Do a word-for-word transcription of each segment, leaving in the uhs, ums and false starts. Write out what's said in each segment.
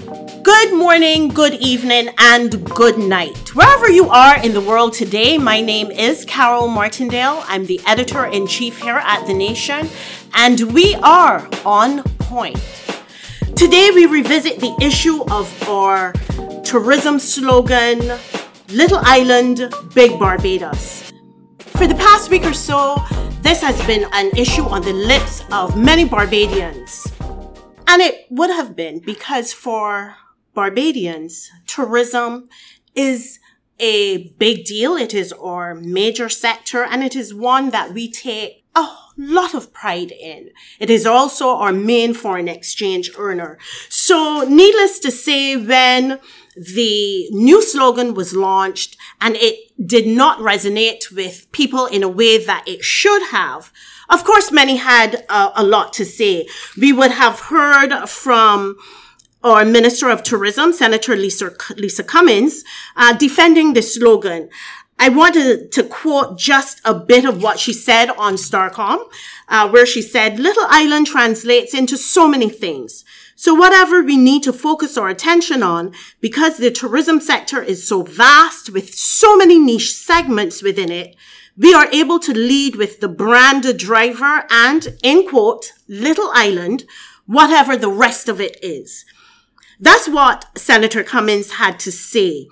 Good morning, good evening, and good night. Wherever you are in the world today, my name is Carol Martindale. I'm the editor-in-chief here at The Nation, and we are on point. Today, we revisit the issue of our tourism slogan, Little Island, Big Barbados. For the past week or so, this has been an issue on the lips of many Barbadians. And it would have been because for Barbadians, tourism is a big deal. It is our major sector, and it is one that we take a lot of pride in. It is also our main foreign exchange earner. So needless to say, when the new slogan was launched and it did not resonate with people in a way that it should have, of course, many had uh, a lot to say. We would have heard from our Minister of Tourism, Senator Lisa, Lisa Cummins, uh, defending the slogan. I wanted to quote just a bit of what she said on Starcom, uh, where she said, "Little Island translates into so many things. So whatever we need to focus our attention on, because the tourism sector is so vast with so many niche segments within it, we are able to lead with the brand driver and, in quote, Little Island, whatever the rest of it is." That's what Senator Cummins had to say.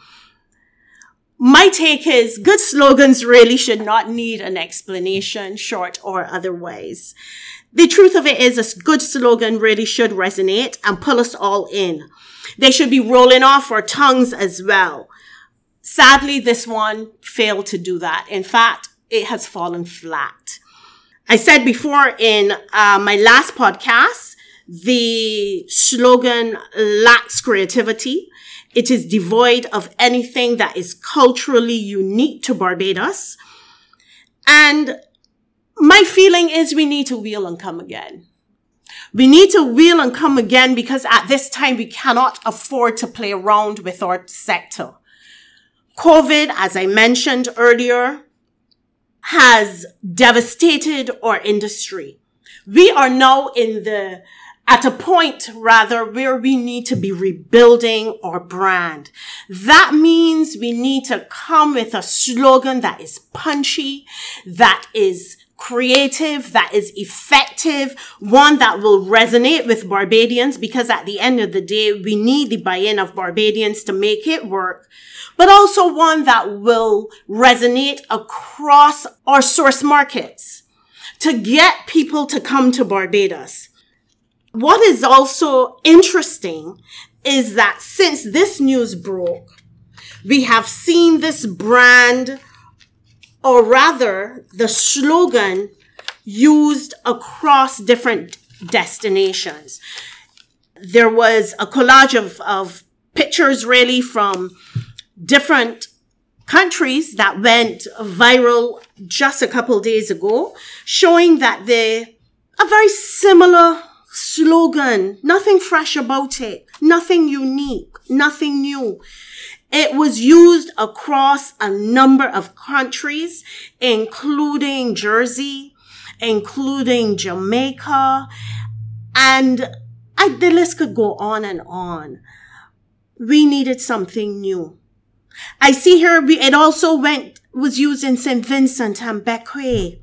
My take is good slogans really should not need an explanation, short or otherwise. The truth of it is a good slogan really should resonate and pull us all in. They should be rolling off our tongues as well. Sadly, this one failed to do that. In fact, it has fallen flat. I said before in uh, my last podcast, the slogan lacks creativity. It is devoid of anything that is culturally unique to Barbados. And my feeling is we need to wheel and come again. We need to wheel and come again because at this time we cannot afford to play around with our sector. COVID, as I mentioned earlier, has devastated our industry. We are now in the At a point, rather, where we need to be rebuilding our brand. That means we need to come with a slogan that is punchy, that is creative, that is effective, one that will resonate with Barbadians, because at the end of the day, we need the buy-in of Barbadians to make it work, but also one that will resonate across our source markets to get people to come to Barbados. What is also interesting is that since this news broke, we have seen this brand, or rather the slogan, used across different destinations. There was a collage of, of pictures really from different countries that went viral just a couple days ago, showing that they are very similar slogan, nothing fresh about it, nothing unique, nothing new. It was used across a number of countries, including Jersey, including Jamaica, and I, the list could go on and on. We needed something new. I see here we, it also went was used in Saint Vincent and Bequia,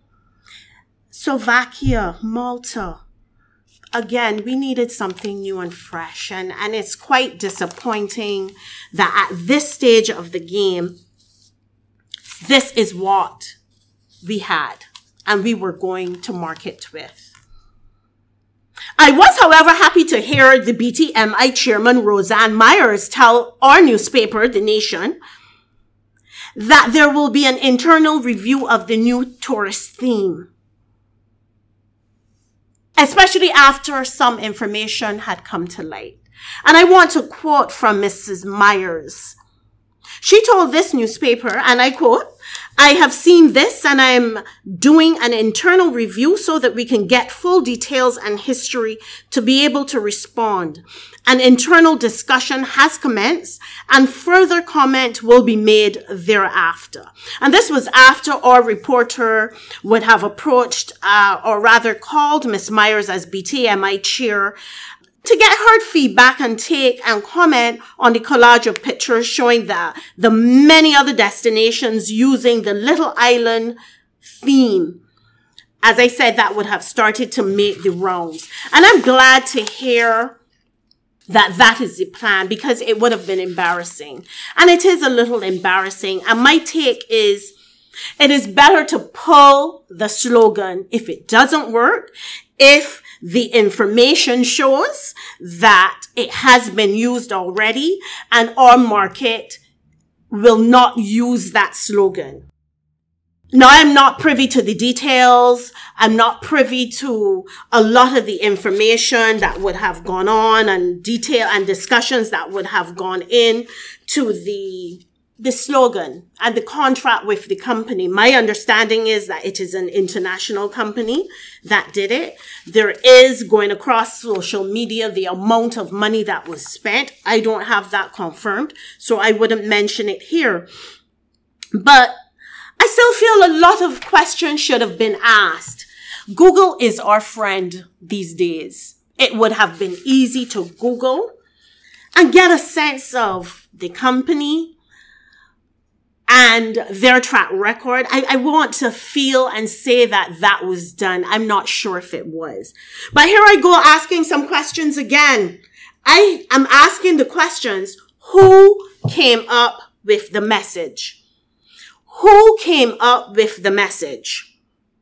Slovakia, Malta. Again, we needed something new and fresh, and, and it's quite disappointing that at this stage of the game, this is what we had and we were going to market with. I was, however, happy to hear the B T M I chairman, Roseanne Myers, tell our newspaper, The Nation, that there will be an internal review of the new tourist theme, especially after some information had come to light. And I want to quote from Missus Myers. She told this newspaper, and I quote, "I have seen this and I'm doing an internal review so that we can get full details and history to be able to respond. An internal discussion has commenced and further comment will be made thereafter." And this was after our reporter would have approached, uh, or rather called Miss Myers as B T M I chair to get her feedback and take and comment on the collage of pictures showing the, the many other destinations using the Little Island theme. As I said, that would have started to make the rounds. And I'm glad to hear that that is the plan, because it would have been embarrassing. And it is a little embarrassing. And my take is, it is better to pull the slogan if it doesn't work, if the information shows that it has been used already and our market will not use that slogan. Now, I'm not privy to the details. I'm not privy to a lot of the information that would have gone on and detail and discussions that would have gone in to the the slogan and the contract with the company. My understanding is that it is an international company that did it. There is, going across social media, the amount of money that was spent. I don't have that confirmed, so I wouldn't mention it here. But I still feel a lot of questions should have been asked. Google is our friend these days. It would have been easy to Google and get a sense of the company and their track record. I, I want to feel and say that that was done. I'm not sure if it was. But here I go asking some questions again. I am asking the questions. Who came up with the message? Who came up with the message?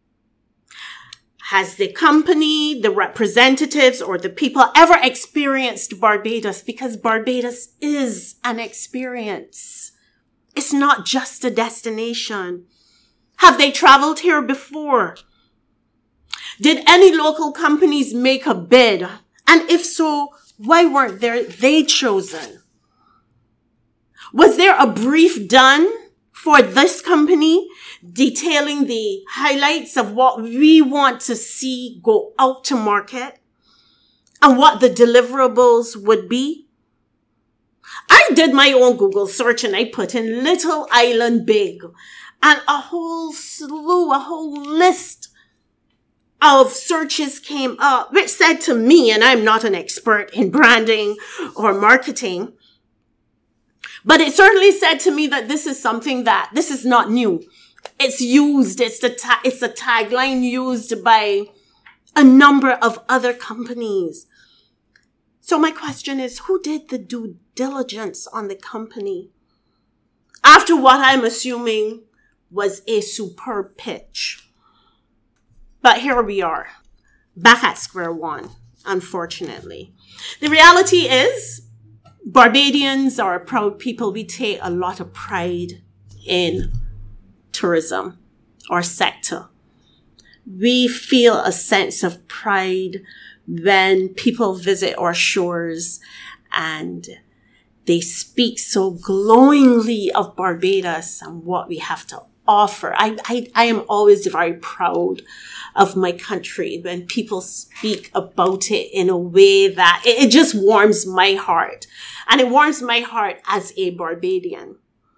Has the company, the representatives, or the people ever experienced Barbados? Because Barbados is an experience. It's not just a destination. Have they traveled here before? Did any local companies make a bid? And if so, why weren't there they chosen? Was there a brief done for this company detailing the highlights of what we want to see go out to market and what the deliverables would be? I did my own Google search and I put in Little Island Big, and a whole slew, a whole list of searches came up, which said to me, and I'm not an expert in branding or marketing, but it certainly said to me that this is something that, this is not new. It's used, it's the ta- it's a tagline used by a number of other companies. So my question is, who did the due diligence on the company after what I'm assuming was a superb pitch? But here we are, back at square one, unfortunately. The reality is, Barbadians are a proud people. We take a lot of pride in tourism, our sector. We feel a sense of pride when people visit our shores and they speak so glowingly of Barbados and what we have to offer. I, I, I am always very proud of my country when people speak about it in a way that it, it just warms my heart. And it warms my heart as a Barbadian.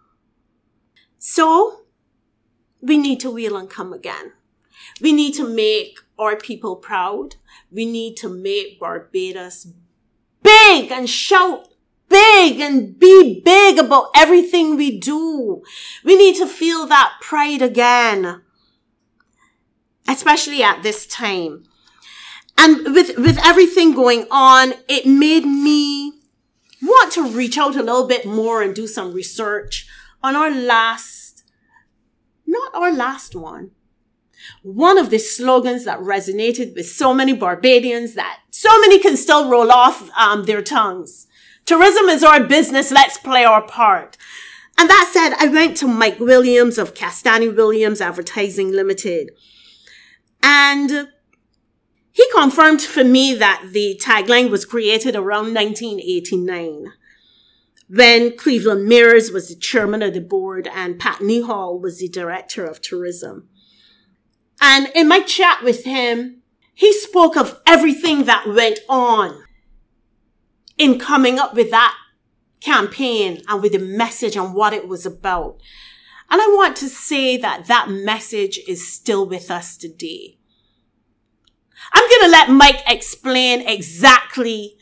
So we need to wheel and come again. We need to make our people proud. We need to make Barbados big and shout big and be big about everything we do. We need to feel that pride again, especially at this time. And with, with everything going on, it made me want to reach out a little bit more and do some research on our last, not our last one, one of the slogans that resonated with so many Barbadians that so many can still roll off um, their tongues. Tourism is our business. Let's play our part. And that said, I went to Mike Williams of Castani Williams Advertising Limited. And he confirmed for me that the tagline was created around nineteen eighty-nine, when Cleveland Mears was the chairman of the board and Pat Newhall was the director of tourism. And in my chat with him, he spoke of everything that went on in coming up with that campaign and with the message and what it was about. And I want to say that that message is still with us today. I'm going to let Mike explain exactly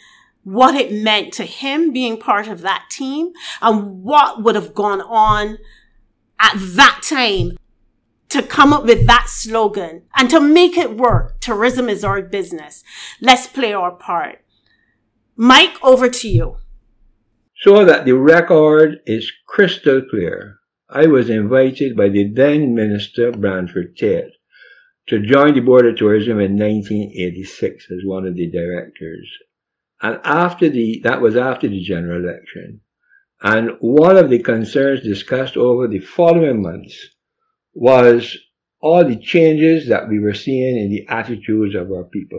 what it meant to him being part of that team and what would have gone on at that time to come up with that slogan and to make it work. Tourism is our business. Let's play our part. Mike, over to you. So that the record is crystal clear, I was invited by the then Minister Branford Tate to join the Board of Tourism in nineteen eighty-six as one of the directors. And after the, that was after the general election. And one of the concerns discussed over the following months was all the changes that we were seeing in the attitudes of our people.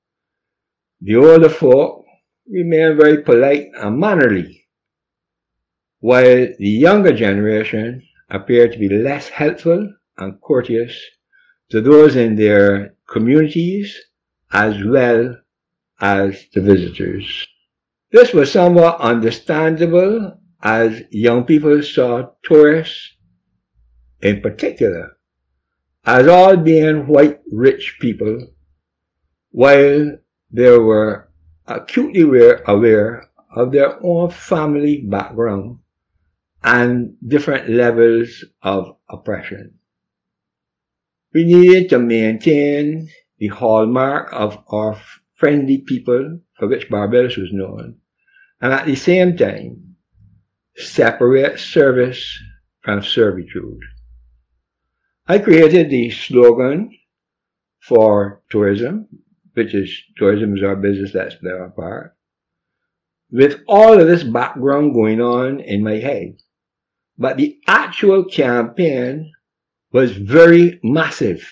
The older folk remained very polite and mannerly, while the younger generation appeared to be less helpful and courteous to those in their communities as well as the visitors. This was somewhat understandable as young people saw tourists in particular as all being white rich people, while they were acutely aware, aware of their own family background and different levels of oppression. We needed to maintain the hallmark of our friendly people for which Barbados was known, and at the same time separate service from servitude. I created the slogan for tourism, which is tourism is our business, let's play our part, with all of this background going on in my head. But the actual campaign was very massive,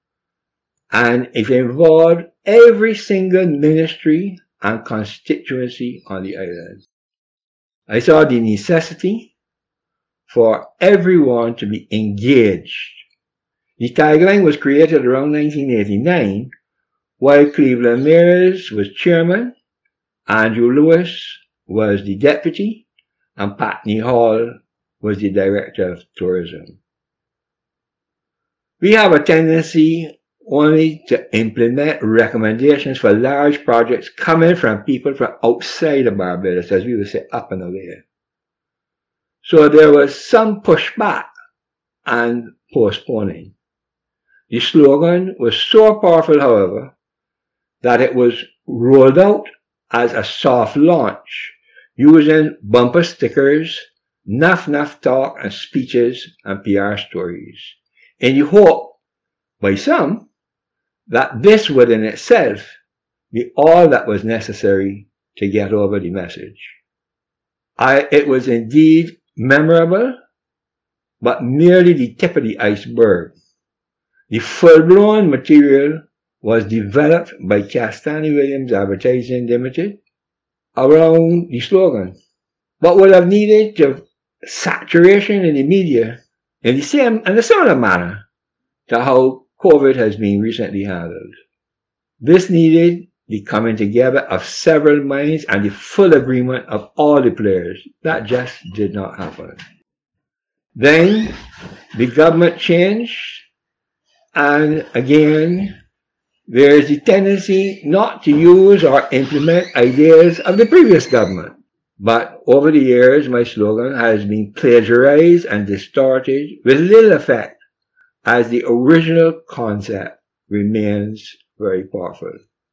and it involved every single ministry and constituency on the island. I saw the necessity for everyone to be engaged. The tagline was created around nineteen eighty-nine, while Cleveland Mears was chairman, Andrew Lewis was the deputy, and Patney Hall was the director of tourism. We have a tendency only to implement recommendations for large projects coming from people from outside of Barbados, as we would say, up and away. So there was some pushback and postponing. The slogan was so powerful, however, that it was rolled out as a soft launch using bumper stickers, naff-naff talk and speeches and P R stories, in the hope, by some, that this would in itself be all that was necessary to get over the message. I, it was indeed memorable, but merely the tip of the iceberg. The full-blown material was developed by Castani Williams Advertising Limited around the slogan, but would have needed to saturation in the media in the same and a similar manner to how COVID has been recently handled. This needed the coming together of several minds and the full agreement of all the players. That just did not happen. Then the government changed, and again there is the tendency not to use or implement ideas of the previous government. But over the years, my slogan has been plagiarized and distorted with little effect, as the original concept remains very powerful.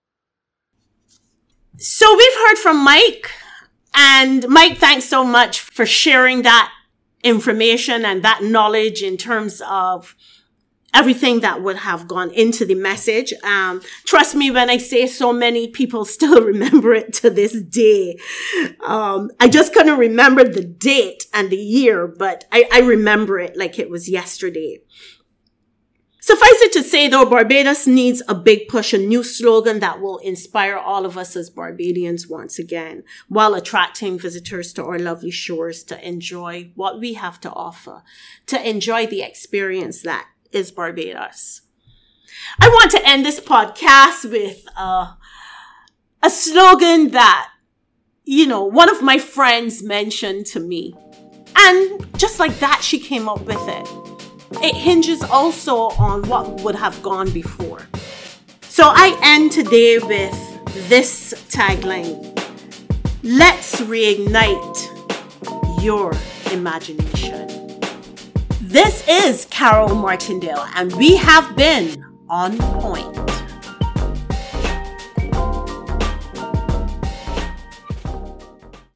So we've heard from Mike, and Mike, thanks so much for sharing that information and that knowledge in terms of everything that would have gone into the message. Um, trust me when I say so many people still remember it to this day. Um, I just couldn't remember the date and the year, but I, I remember it like it was yesterday. Suffice it to say, though, Barbados needs a big push, a new slogan that will inspire all of us as Barbadians once again, while attracting visitors to our lovely shores to enjoy what we have to offer, to enjoy the experience that is Barbados. I want to end this podcast with uh, a slogan that, you know, one of my friends mentioned to me. And just like that, she came up with it. It hinges also on what would have gone before. So I end today with this tagline. Let's reignite your imagination. This is Carol Martindale, and we have been On Point.